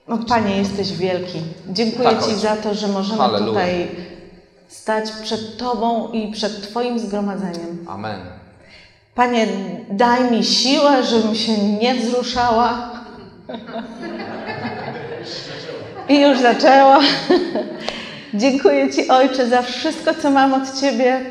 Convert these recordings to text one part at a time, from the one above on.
No, Panie, jesteś wielki. Dziękuję Ci za to, że możemy tutaj stać przed Tobą i przed Twoim zgromadzeniem. Amen. Panie, daj mi siłę, żebym się nie wzruszała. I już zaczęła. Dziękuję Ci, Ojcze, za wszystko, co mam od Ciebie.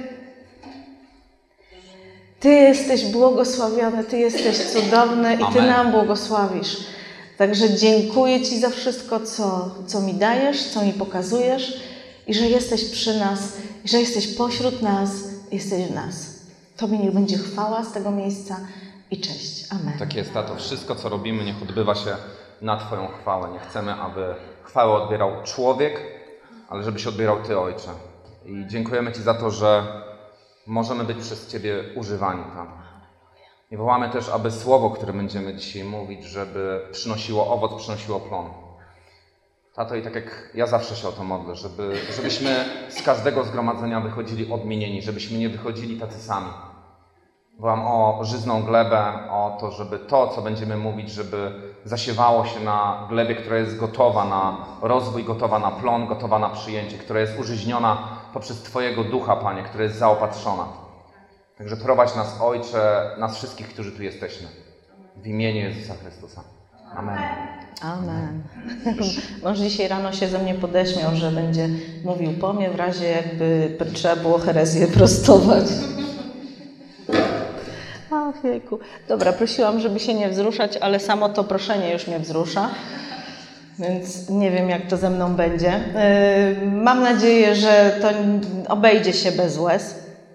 Ty jesteś błogosławiony, Ty jesteś cudowny i Ty nam błogosławisz. Także dziękuję Ci za wszystko, co mi dajesz, co mi pokazujesz i że jesteś przy nas, i że jesteś pośród nas, jesteś w nas. Tobie niech będzie chwała z tego miejsca i cześć. Amen. Tak jest, Tato. Wszystko, co robimy, niech odbywa się na Twoją chwałę. Nie chcemy, aby chwałę odbierał człowiek, ale żebyś odbierał Ty, Ojcze. I dziękujemy Ci za to, że możemy być przez Ciebie używani tam. I wołamy też, aby słowo, które będziemy dzisiaj mówić, żeby przynosiło owoc, przynosiło plon. Tato, i tak jak ja zawsze się o to modlę, żebyśmy z każdego zgromadzenia wychodzili odmienieni, żebyśmy nie wychodzili tacy sami. Wołam o żyzną glebę, o to, żeby to, co będziemy mówić, żeby zasiewało się na glebie, która jest gotowa na rozwój, gotowa na plon, gotowa na przyjęcie, która jest użyźniona poprzez Twojego Ducha, Panie, która jest zaopatrzona. Także prowadź nas, Ojcze, nas wszystkich, którzy tu jesteśmy. W imieniu Jezusa Chrystusa. Amen. Amen. Może dzisiaj rano się ze mnie podeśmiał, że będzie mówił po mnie, w razie jakby trzeba było herezję prostować. Ach, jejku. Dobra, prosiłam, żeby się nie wzruszać, ale samo to proszenie już mnie wzrusza. Więc nie wiem, jak to ze mną będzie. Mam nadzieję, że to obejdzie się bez łez.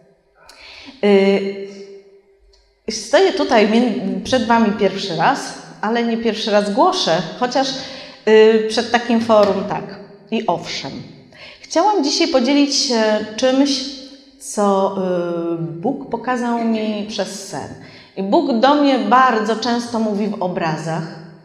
Stoję tutaj przed Wami pierwszy raz, ale nie pierwszy raz głoszę, chociaż przed takim forum tak. I owszem, chciałam dzisiaj podzielić się czymś, co Bóg pokazał mi przez sen. I Bóg do mnie bardzo często mówi w obrazach.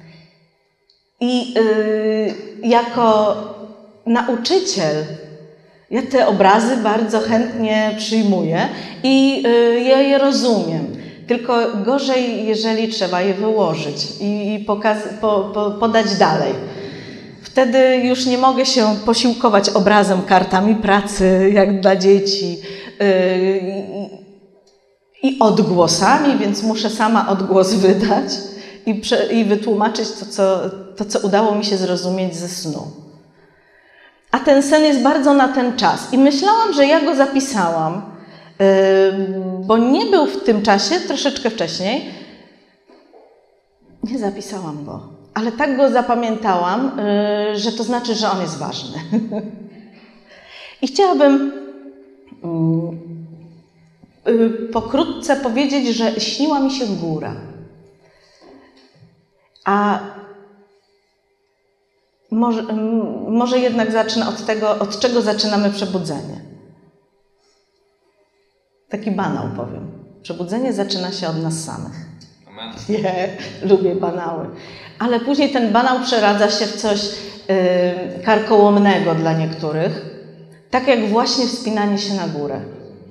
I jako nauczyciel ja te obrazy bardzo chętnie przyjmuję i ja je rozumiem. Tylko gorzej, jeżeli trzeba je wyłożyć i podać dalej. Wtedy już nie mogę się posiłkować obrazem, kartami pracy, jak dla dzieci i odgłosami, więc muszę sama odgłos wydać i wytłumaczyć to, co udało mi się zrozumieć ze snu. A ten sen jest bardzo na ten czas. I myślałam, że ja go zapisałam, bo nie był w tym czasie, troszeczkę wcześniej. Nie zapisałam go, ale tak go zapamiętałam, że to znaczy, że on jest ważny. I chciałabym pokrótce powiedzieć, że śniła mi się góra. A może jednak zacznę od tego, od czego zaczynamy przebudzenie. Taki banał powiem. Przebudzenie zaczyna się od nas samych. Amen. Lubię banały. Ale później ten banał przeradza się w coś karkołomnego dla niektórych. Tak jak właśnie wspinanie się na górę.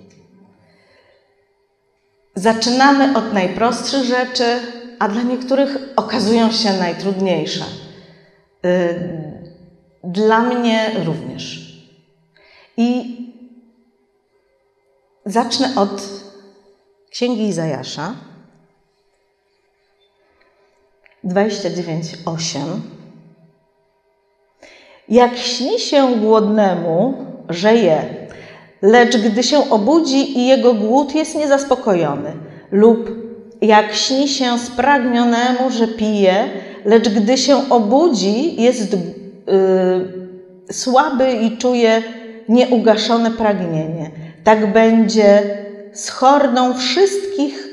Zaczynamy od najprostszych rzeczy, a dla niektórych okazują się najtrudniejsze. Dla mnie również. I zacznę od Księgi Izajasza 29:8. Jak śni się głodnemu, że je, lecz gdy się obudzi i jego głód jest niezaspokojony, lub jak śni się spragnionemu, że pije, lecz gdy się obudzi, jest słaby i czuje nieugaszone pragnienie. Tak będzie z hordą wszystkich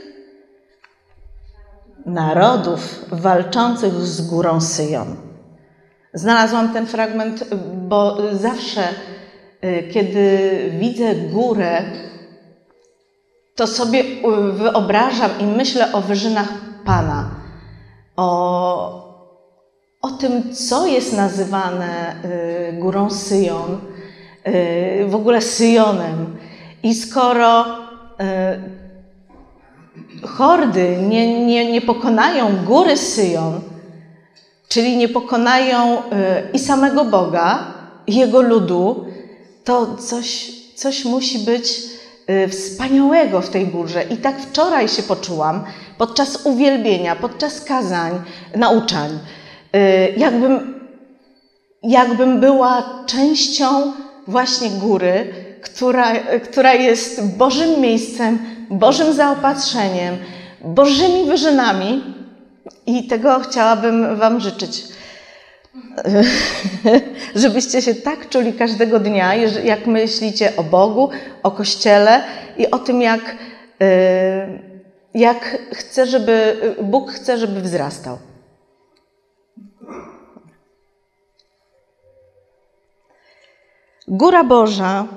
narodów walczących z górą Syjon. Znalazłam ten fragment, bo zawsze, kiedy widzę górę, to sobie wyobrażam i myślę o wyżynach Pana, o tym, co jest nazywane górą Syjon, w ogóle Syjonem. I skoro hordy nie pokonają góry Syjon, czyli nie pokonają i samego Boga, i Jego ludu, to coś musi być wspaniałego w tej górze. I tak wczoraj się poczułam podczas uwielbienia, podczas kazań, nauczań, jakbym była częścią właśnie góry, która jest Bożym miejscem, Bożym zaopatrzeniem, Bożymi wyżynami i tego chciałabym Wam życzyć. Żebyście się tak czuli każdego dnia, jak myślicie o Bogu, o Kościele i o tym, jak Bóg chce, żeby wzrastał. Góra Boża,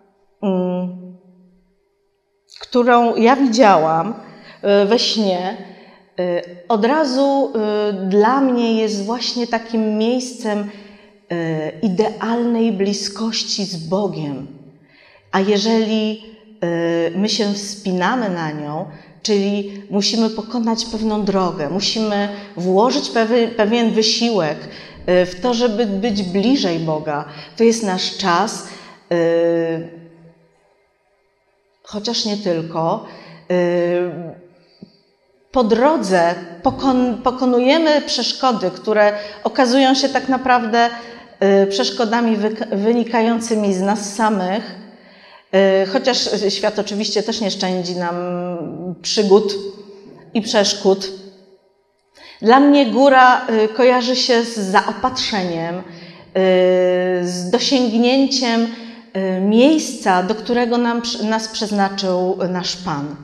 którą ja widziałam we śnie, od razu dla mnie jest właśnie takim miejscem idealnej bliskości z Bogiem. A jeżeli my się wspinamy na nią, czyli musimy pokonać pewną drogę, musimy włożyć pewien wysiłek w to, żeby być bliżej Boga, to jest nasz czas, chociaż nie tylko. Po drodze pokonujemy przeszkody, które okazują się tak naprawdę przeszkodami wynikającymi z nas samych, chociaż świat oczywiście też nie szczędzi nam przygód i przeszkód. Dla mnie góra kojarzy się z zaopatrzeniem, z dosięgnięciem miejsca, do którego nas przeznaczył nasz Pan.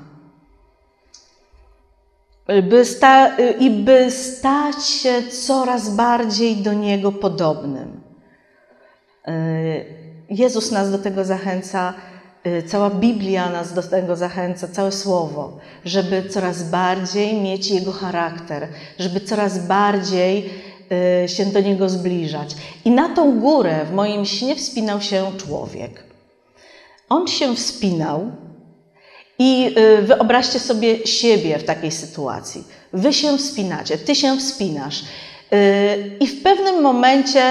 By stać się coraz bardziej do Niego podobnym. Jezus nas do tego zachęca, cała Biblia nas do tego zachęca, całe Słowo, żeby coraz bardziej mieć Jego charakter, żeby coraz bardziej się do Niego zbliżać. I na tą górę w moim śnie wspinał się człowiek. On się wspinał i wyobraźcie sobie siebie w takiej sytuacji. Wy się wspinacie, ty się wspinasz i w pewnym momencie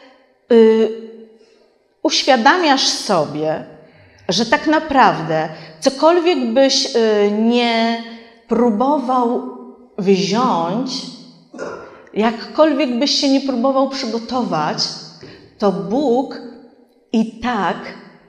uświadamiasz sobie, że tak naprawdę cokolwiek byś nie próbował wziąć, jakkolwiek byś się nie próbował przygotować, to Bóg i tak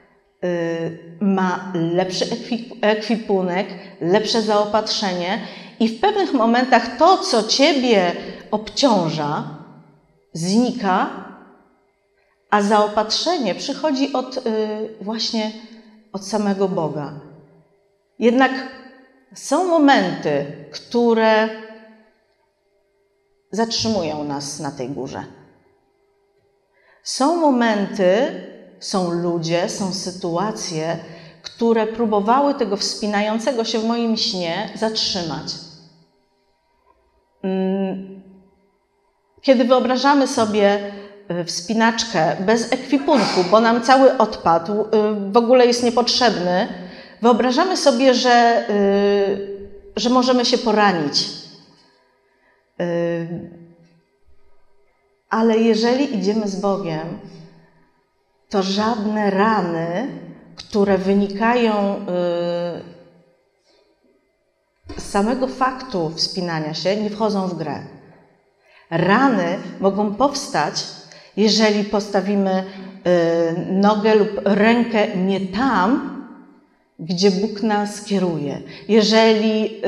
ma lepszy ekwipunek, lepsze zaopatrzenie i w pewnych momentach to, co Ciebie obciąża, znika, a zaopatrzenie przychodzi właśnie od samego Boga. Jednak są momenty, które zatrzymują nas na tej górze. Są momenty, są ludzie, są sytuacje, które próbowały tego wspinającego się w moim śnie zatrzymać. Kiedy wyobrażamy sobie wspinaczkę bez ekwipunku, bo nam cały odpadł, w ogóle jest niepotrzebny, wyobrażamy sobie, że możemy się poranić. Ale jeżeli idziemy z Bogiem, to żadne rany, które wynikają z samego faktu wspinania się, nie wchodzą w grę. Rany mogą powstać, jeżeli postawimy nogę lub rękę nie tam, gdzie Bóg nas kieruje. Jeżeli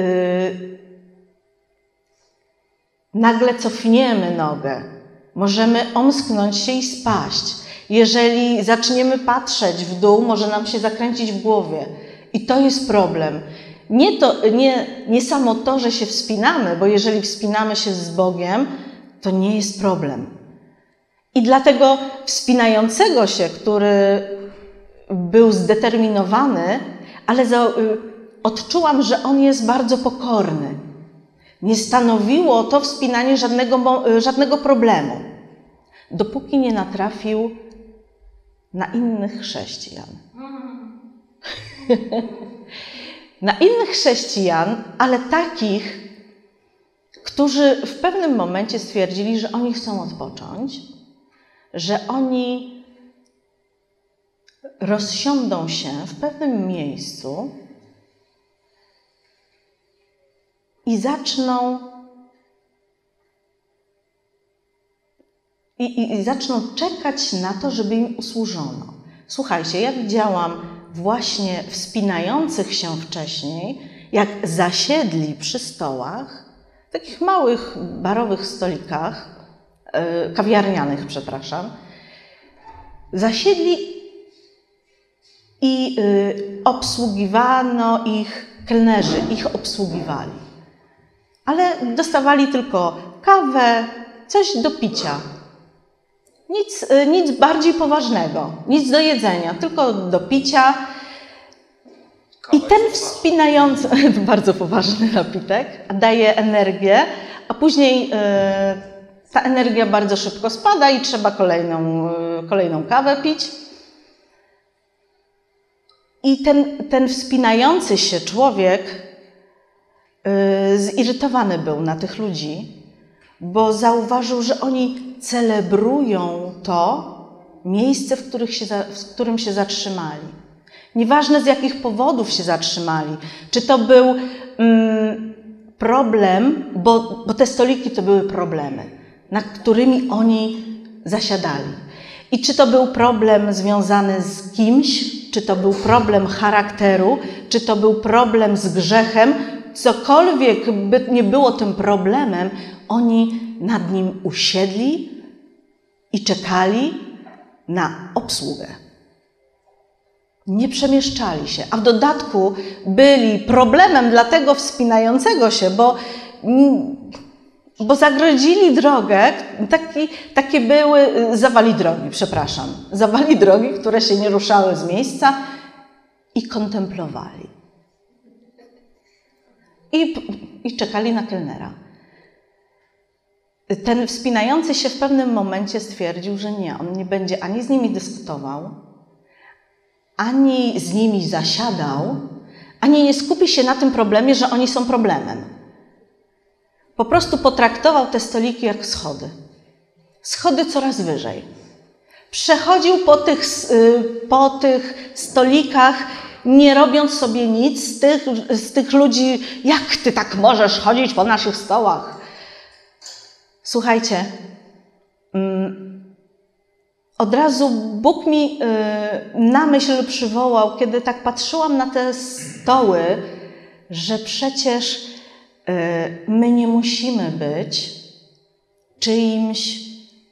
nagle cofniemy nogę, możemy omsknąć się i spaść. Jeżeli zaczniemy patrzeć w dół, może nam się zakręcić w głowie. I to jest problem. Nie samo to, że się wspinamy, bo jeżeli wspinamy się z Bogiem, to nie jest problem. I dlatego wspinającego się, który był zdeterminowany, ale odczułam, że on jest bardzo pokorny. Nie stanowiło to wspinanie żadnego problemu, dopóki nie natrafił na innych chrześcijan. Na innych chrześcijan, ale takich, którzy w pewnym momencie stwierdzili, że oni chcą odpocząć, że oni rozsiądą się w pewnym miejscu i zaczną czekać na to, żeby im usłużono. Słuchajcie, ja widziałam właśnie wspinających się wcześniej, jak zasiedli przy stołach, takich małych barowych stolikach, kawiarnianych, przepraszam, zasiedli i obsługiwano ich, kelnerzy ich obsługiwali. Ale dostawali tylko kawę, coś do picia. Nic bardziej poważnego, nic do jedzenia, tylko do picia. I ten wspinający, bardzo poważny napitek, daje energię, a później ta energia bardzo szybko spada i trzeba kolejną kawę pić. I ten wspinający się człowiek zirytowany był na tych ludzi, bo zauważył, że oni celebrują to miejsce, w którym się zatrzymali. Nieważne z jakich powodów się zatrzymali. Czy to był problem, bo te stoliki to były problemy, nad którymi oni zasiadali. I czy to był problem związany z kimś, czy to był problem charakteru, czy to był problem z grzechem, cokolwiek by nie było tym problemem, oni nad nim usiedli i czekali na obsługę. Nie przemieszczali się, a w dodatku byli problemem dla tego wspinającego się, bo zagrodzili drogę, takie były zawali drogi, które się nie ruszały z miejsca i kontemplowali. I czekali na kelnera. Ten wspinający się w pewnym momencie stwierdził, że nie, on nie będzie ani z nimi dyskutował, ani z nimi zasiadał, ani nie skupi się na tym problemie, że oni są problemem. Po prostu potraktował te stoliki jak schody. Schody coraz wyżej. Przechodził po tych stolikach, nie robiąc sobie nic z tych ludzi, jak ty tak możesz chodzić po naszych stołach? Słuchajcie, od razu Bóg mi na myśl przywołał, kiedy tak patrzyłam na te stoły, że przecież my nie musimy być czyimś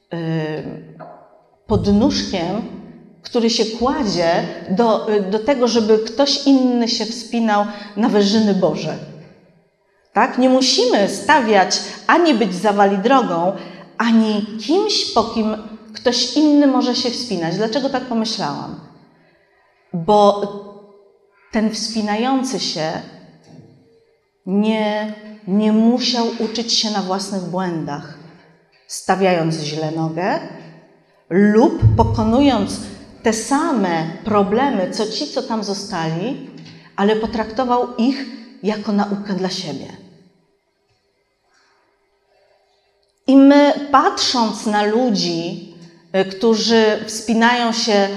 podnóżkiem, który się kładzie do tego, żeby ktoś inny się wspinał na wyżyny Boże. Tak? Nie musimy stawiać, ani być zawali drogą, ani kimś, po kim ktoś inny może się wspinać. Dlaczego tak pomyślałam? Bo ten wspinający się nie musiał uczyć się na własnych błędach, stawiając źle nogę lub pokonując te same problemy, co ci, co tam zostali, ale potraktował ich jako naukę dla siebie. I my, patrząc na ludzi, którzy wspinają się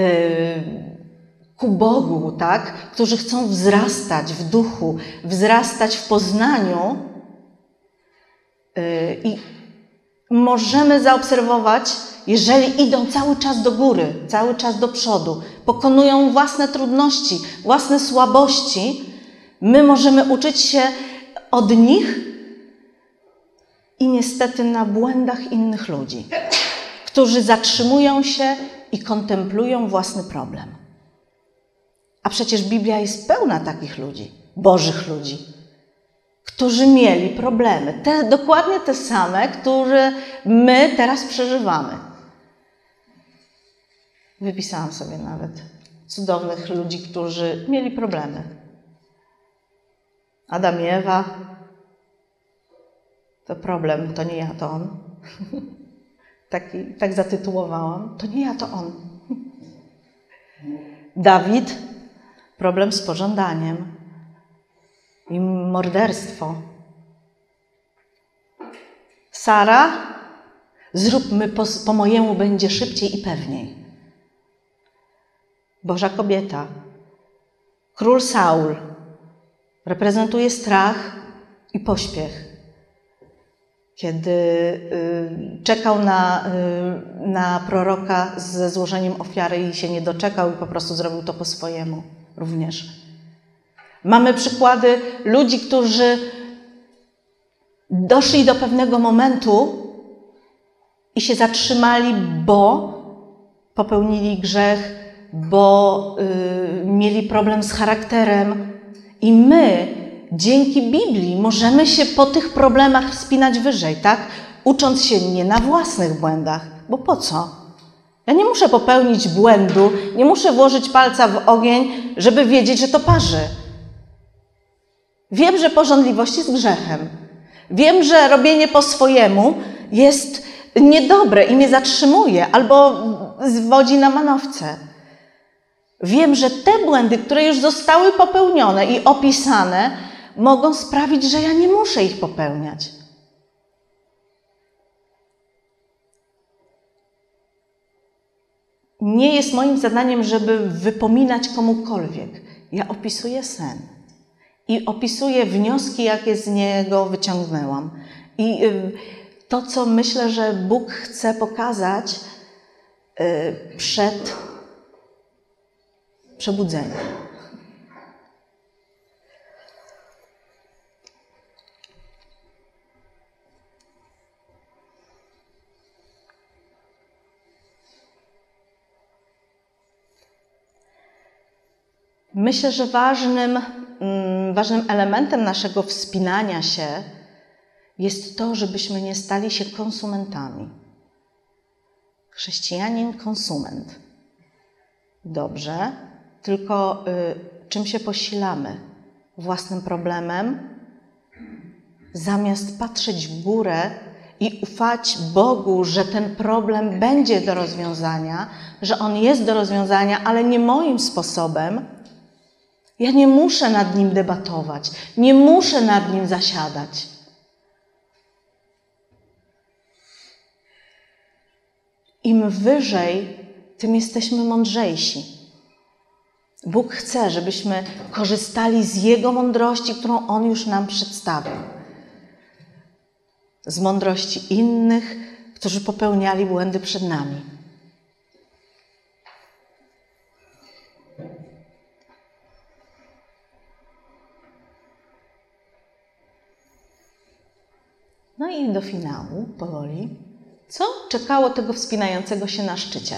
ku Bogu, tak? Którzy chcą wzrastać w duchu, wzrastać w poznaniu, i możemy zaobserwować, jeżeli idą cały czas do góry, cały czas do przodu, pokonują własne trudności, własne słabości, my możemy uczyć się od nich i niestety na błędach innych ludzi, którzy zatrzymują się i kontemplują własny problem. A przecież Biblia jest pełna takich ludzi, Bożych ludzi, którzy mieli problemy, dokładnie te same, które my teraz przeżywamy. Wypisałam sobie nawet cudownych ludzi, którzy mieli problemy. Adam i Ewa, to problem, to nie ja, to on. Tak zatytułowałam, to nie ja, to on. Dawid, problem z pożądaniem i morderstwo. Sara, zróbmy po mojemu, będzie szybciej i pewniej. Boża kobieta. Król Saul reprezentuje strach i pośpiech. Kiedy czekał na proroka ze złożeniem ofiary i się nie doczekał i po prostu zrobił to po swojemu również. Mamy przykłady ludzi, którzy doszli do pewnego momentu i się zatrzymali, bo popełnili grzech, bo mieli problem z charakterem. I my, dzięki Biblii, możemy się po tych problemach wspinać wyżej, tak? Ucząc się nie na własnych błędach, bo po co? Ja nie muszę popełnić błędu, nie muszę włożyć palca w ogień, żeby wiedzieć, że to parzy. Wiem, że pożądliwość jest grzechem. Wiem, że robienie po swojemu jest niedobre i mnie zatrzymuje albo zwodzi na manowce. Wiem, że te błędy, które już zostały popełnione i opisane, mogą sprawić, że ja nie muszę ich popełniać. Nie jest moim zadaniem, żeby wypominać komukolwiek. Ja opisuję sen i opisuję wnioski, jakie z niego wyciągnęłam. I to, co myślę, że Bóg chce pokazać przed przebudzeniem. Myślę, że ważnym elementem naszego wspinania się jest to, żebyśmy nie stali się konsumentami. Chrześcijanin konsument. Dobrze, tylko czym się posilamy? Własnym problemem? Zamiast patrzeć w górę i ufać Bogu, że ten problem będzie do rozwiązania, że on jest do rozwiązania, ale nie moim sposobem, ja nie muszę nad nim debatować, nie muszę nad nim zasiadać. Im wyżej, tym jesteśmy mądrzejsi. Bóg chce, żebyśmy korzystali z Jego mądrości, którą On już nam przedstawił. Z mądrości innych, którzy popełniali błędy przed nami. No i do finału, powoli. Co czekało tego wspinającego się na szczycie?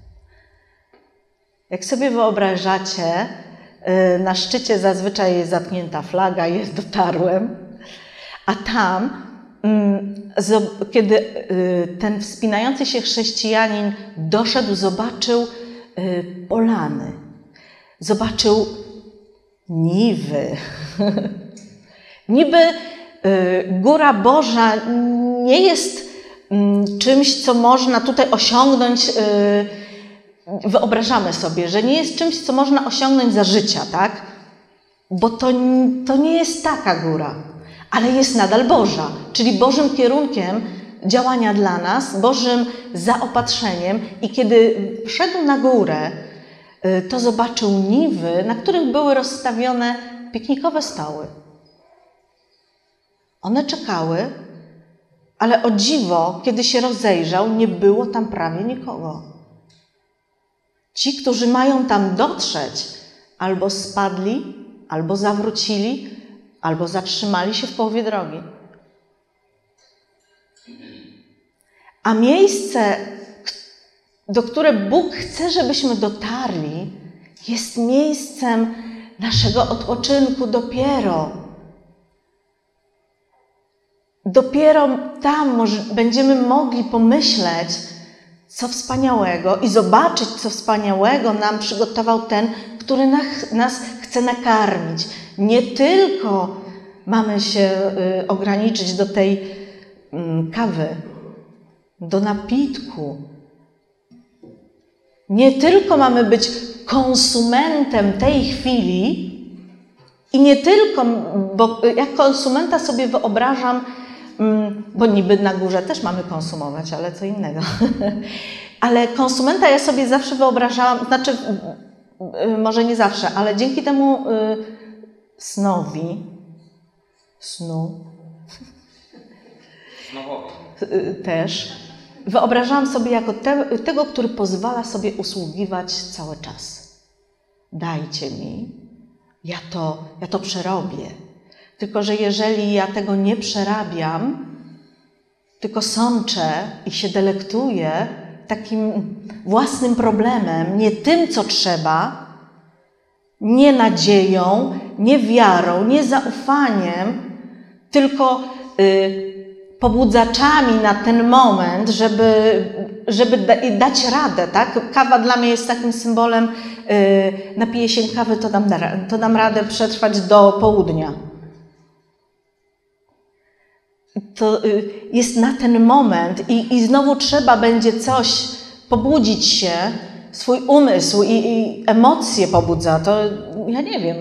Jak sobie wyobrażacie, na szczycie zazwyczaj jest zapnięta flaga, jest dotarłem, a tam, kiedy ten wspinający się chrześcijanin doszedł, zobaczył polany, zobaczył niwy. Niby Góra Boża nie jest czymś, co można tutaj osiągnąć, wyobrażamy sobie, że nie jest czymś, co można osiągnąć za życia, tak? Bo to nie jest taka góra, ale jest nadal Boża, czyli Bożym kierunkiem działania dla nas, Bożym zaopatrzeniem. I kiedy wszedł na górę, to zobaczył niwy, na których były rozstawione piknikowe stoły. One czekały, ale o dziwo, kiedy się rozejrzał, nie było tam prawie nikogo. Ci, którzy mają tam dotrzeć, albo spadli, albo zawrócili, albo zatrzymali się w połowie drogi. A miejsce, do którego Bóg chce, żebyśmy dotarli, jest miejscem naszego odpoczynku dopiero. Dopiero tam będziemy mogli pomyśleć, co wspaniałego i zobaczyć, co wspaniałego nam przygotował ten, który nas chce nakarmić. Nie tylko mamy się ograniczyć do tej kawy, do napitku. Nie tylko mamy być konsumentem tej chwili i nie tylko, bo jak konsumenta sobie wyobrażam bo niby na górze też mamy konsumować, ale co innego. Ale konsumenta ja sobie zawsze wyobrażałam, znaczy może nie zawsze, ale dzięki temu snu, też wyobrażałam sobie jako tego, który pozwala sobie usługiwać cały czas. Dajcie mi, ja to przerobię. Tylko że jeżeli ja tego nie przerabiam, tylko sączę i się delektuję takim własnym problemem, nie tym, co trzeba, nie nadzieją, nie wiarą, nie zaufaniem, tylko pobudzaczami na ten moment, żeby dać radę. Tak? Kawa dla mnie jest takim symbolem, napiję się kawy, to dam radę przetrwać do południa. To jest na ten moment i znowu trzeba będzie coś, pobudzić się, swój umysł i emocje pobudza. To ja nie wiem.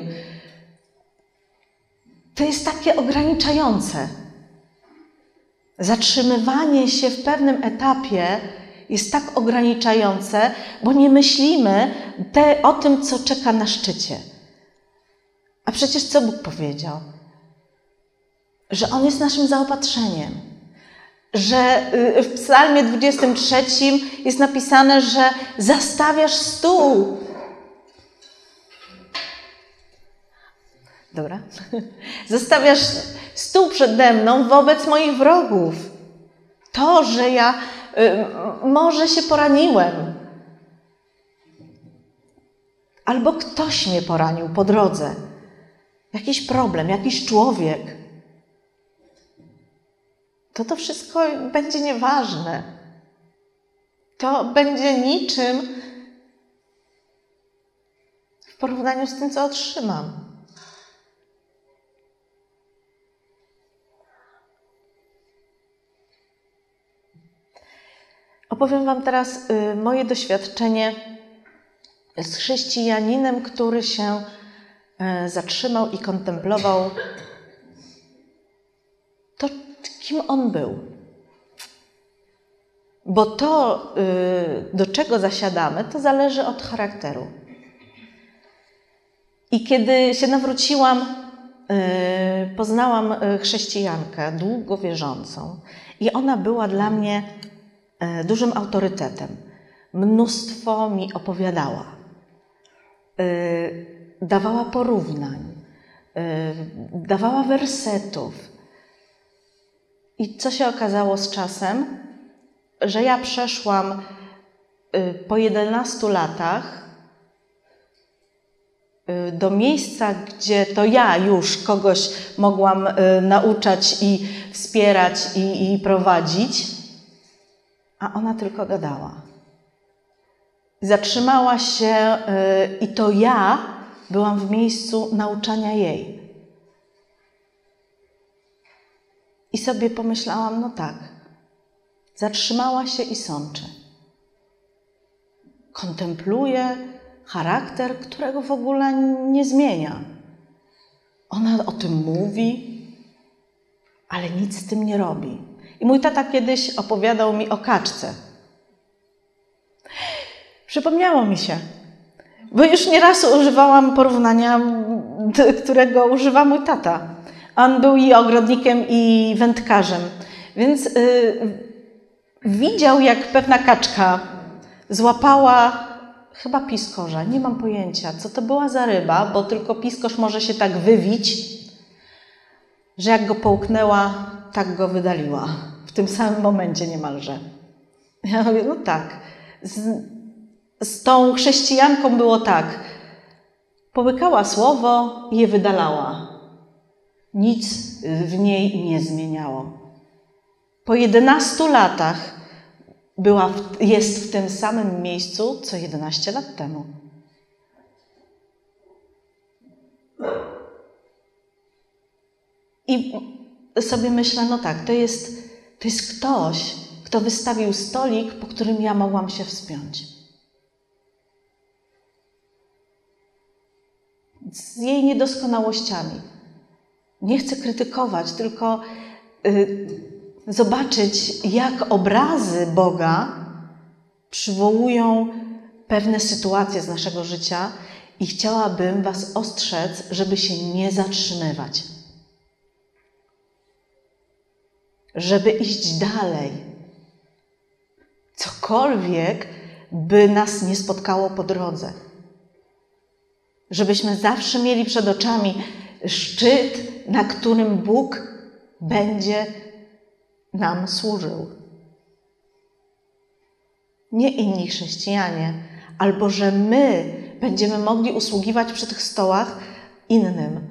To jest takie ograniczające. Zatrzymywanie się w pewnym etapie jest tak ograniczające, bo nie myślimy o tym, co czeka na szczycie. A przecież co Bóg powiedział? Że On jest naszym zaopatrzeniem. Że w Psalmie 23 jest napisane, że zastawiasz stół. Dobra. Zastawiasz stół przede mną wobec moich wrogów. To, że ja może się poraniłem. Albo ktoś mnie poranił po drodze. Jakiś problem, jakiś człowiek. To wszystko będzie nieważne. To będzie niczym w porównaniu z tym, co otrzymam. Opowiem Wam teraz moje doświadczenie z chrześcijaninem, który się zatrzymał i kontemplował to, kim on był. Bo to, do czego zasiadamy, to zależy od charakteru. I kiedy się nawróciłam, poznałam chrześcijankę, długo wierzącą. I ona była dla mnie dużym autorytetem. Mnóstwo mi opowiadała. Dawała porównań. Dawała wersetów. I co się okazało z czasem? Że ja przeszłam po 11 latach do miejsca, gdzie to ja już kogoś mogłam nauczać i wspierać i prowadzić, a ona tylko gadała. Zatrzymała się i to ja byłam w miejscu nauczania jej. I sobie pomyślałam, no tak, zatrzymała się i sączy. Kontempluje charakter, którego w ogóle nie zmienia. Ona o tym mówi, ale nic z tym nie robi. I mój tata kiedyś opowiadał mi o kaczce. Przypomniało mi się, bo już nieraz używałam porównania, którego używa mój tata. On był i ogrodnikiem, i wędkarzem, więc widział, jak pewna kaczka złapała chyba piskorza. Nie mam pojęcia, co to była za ryba, bo tylko piskorz może się tak wywić, że jak go połknęła, tak go wydaliła. W tym samym momencie niemalże. Ja mówię, no tak. Z tą chrześcijanką było tak. Połykała słowo i je wydalała. Nic w niej nie zmieniało. Po 11 latach jest w tym samym miejscu, co 11 lat temu. I sobie myślę, no tak, to jest ktoś, kto wystawił stolik, po którym ja mogłam się wspiąć. Z jej niedoskonałościami. Nie chcę krytykować, tylko zobaczyć, jak obrazy Boga przywołują pewne sytuacje z naszego życia i chciałabym Was ostrzec, żeby się nie zatrzymywać. Żeby iść dalej. Cokolwiek by nas nie spotkało po drodze. Żebyśmy zawsze mieli przed oczami szczyt, na którym Bóg będzie nam służył. Nie inni chrześcijanie, albo że my będziemy mogli usługiwać przy tych stołach innym.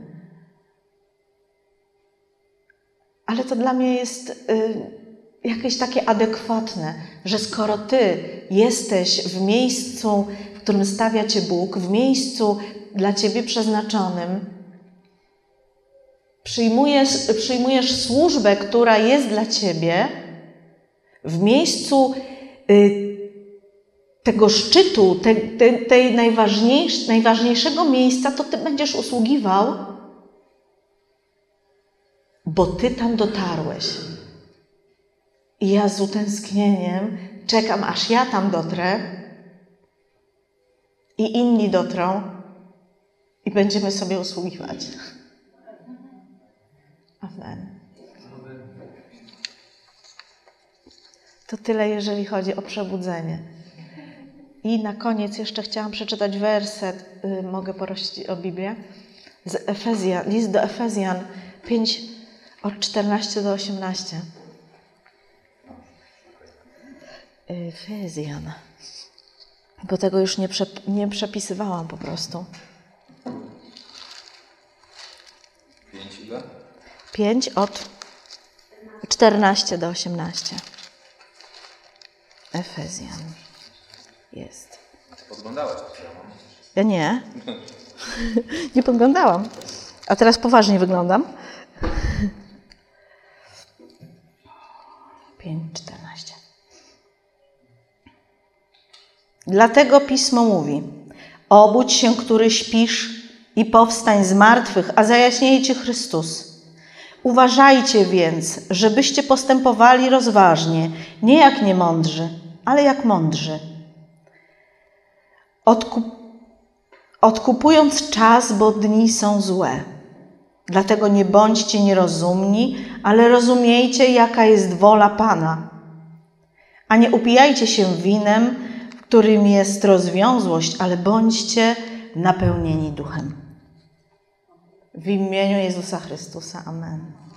Ale to dla mnie jest jakieś takie adekwatne, że skoro Ty jesteś w miejscu, w którym stawia Cię Bóg, w miejscu dla Ciebie przeznaczonym, przyjmujesz służbę, która jest dla Ciebie, w miejscu tego szczytu, tej najważniejszego miejsca, to Ty będziesz usługiwał, bo Ty tam dotarłeś. I ja z utęsknieniem czekam, aż ja tam dotrę i inni dotrą i będziemy sobie usługiwać. Amen. To tyle, jeżeli chodzi o przebudzenie. I na koniec jeszcze chciałam przeczytać werset, mogę prosić o Biblię, z Efezjan, list do Efezjan 5, od 14 do 18. Efezjan. Bo tego już nie przepisywałam po prostu. 5 ile? 5 od 14 do 18. Efezjan. Jest. Podglądałeś to, co ja mam? Ja nie. Nie podglądałam. A teraz poważnie wyglądam. 5:14. Dlatego Pismo mówi: obudź się, który śpisz, i powstań z martwych, a zajaśnieje Ci Chrystus. Uważajcie więc, żebyście postępowali rozważnie, nie jak niemądrzy, ale jak mądrzy. Odkupując czas, bo dni są złe. Dlatego nie bądźcie nierozumni, ale rozumiejcie, jaka jest wola Pana. A nie upijajcie się winem, w którym jest rozwiązłość, ale bądźcie napełnieni Duchem. W imieniu Jezusa Chrystusa. Amen.